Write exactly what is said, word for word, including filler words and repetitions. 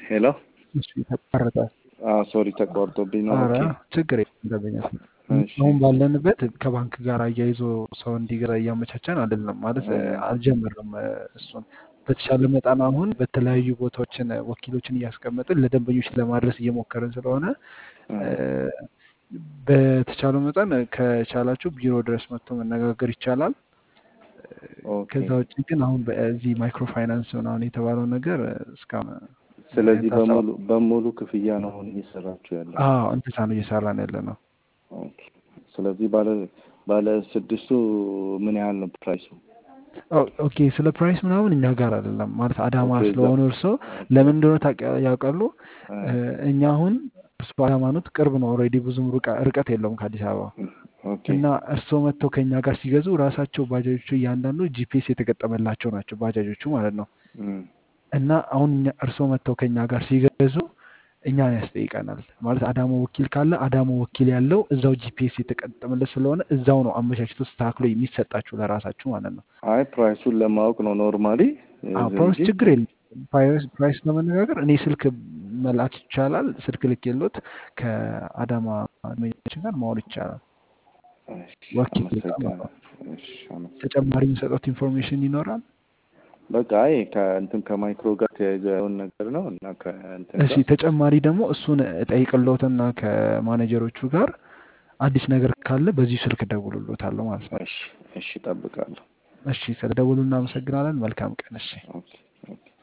ሄሎ እሺ ተቋረጠ። አዎ ሶሪ ተቋርጦብኝ ነው። ኧረ ኦኬ ችግር የለም ደንበኛ እሺ አሁን ባለንበት ከባንክ ጋር አያይዞ ሰው እንዲገዛ እያመቻቸን አይደለም ማለት እ አልጀመርንም። እሱን በተሻለ መጠን አሁን በተለያዩ ቦታዎችን ወኪሎችን እያስቀመጥን ለደንበኞች ለማድረስ እየሞከርን ስለሆነ እ እ፣ በተቻለው መጠን ከቻላችሁ ቢሮ ድረስ መጥቶ መነጋገር ይቻላል። ኦኬ ከዛ ውጭ ግን አሁን በዚህ ማይክሮ ፋይናንስ ምናምን የተባለው ነገር እስካሁን ምንም ስለዚህ አይነት ሀሳብ በሙሉ በሙሉ ክፍያ ነው አሁን እየሰራችሁ ያለው? አዎ እንትን ነው እየሰራን ያለ ነው። ኦኬ ስለዚህ ባለ ባለ ስድስቱ ምን ያህል ነው ፕራይሱ? ኦ- ኦኬ ስለ ፕራይስ ምናምን እኛ ጋር አይደለም ማለት አዳማ ኦኬ እዛ ስለሆኑ እርሶ ኦኬ ለምን እንደሆነ ታውቂ- ያውቃሉ። እ እ፣ እኛ አሁን እርሶ አዳማ ኖት፣ ቅርብ ነው ኦልሬዲ ብዙም ርቀ- ርቀት የለውም ከአዲስ አበባ ኦኬ እና እርሶ መጥተው ከኛ ጋር ሲገዙ ራሳቸው ባጃጆቹ እያንዳንዱ ጂፒኤስ የተገጠመላቸው ናቸው ባጃጆቹ ማለት ነው። እም እና አሁን እኛ እርሶ መጥተው ከኛ ጋር ሲገዙ እኛን ያስጠይቀናል ማለት አዳማ ወኪል ካለ አዳማ ወኪል ያለው እዛው ጂፒኤስ የተቀጠመለት ስለሆነ እዛው ነው አመቻችቶ ተስተካክሎ የሚሰጣችሁ ለራሳችሁ ማለት ነው። አይ ፕራይሱን ለማወቅ ነው ኖርማሊ አዎ እንጂ ፕራይስ ችግር የለም። ፕራይስ ፕራይስ ለመነጋገር እኔ ስልክ መላክ ይቻላል። ስልክ ልኬሎት ከአዳማ መጃችን ጋር ማወር ይቻላል። እሺ ወኪል ጋር ማለት አመሰግናለሁ። ነው። እሺ አመሰግናለሁ። ተጨማሪ የሚሰጡት ኢንፎርሜሽን ይኖራል። በቃ አይ ከእንትን ከማይክሮ ጋር ተያይዞ ያለውን ነገር ነው እና ከእንትን እሺ ጋር ተጨማሪ ደግሞ እሱን እጠይቅሎትና ከማኔጀሮቹ ጋር አዲስ ነገር ካለ በዚሁ ስልክ እደውልሎታለሁ ማለት ነው። እሺ እሺ እጠብቃለሁ። እሺ ስለደውሉ እናመሰግናለን። መልካም ቀን። እሺ ኦኬ ኦኬ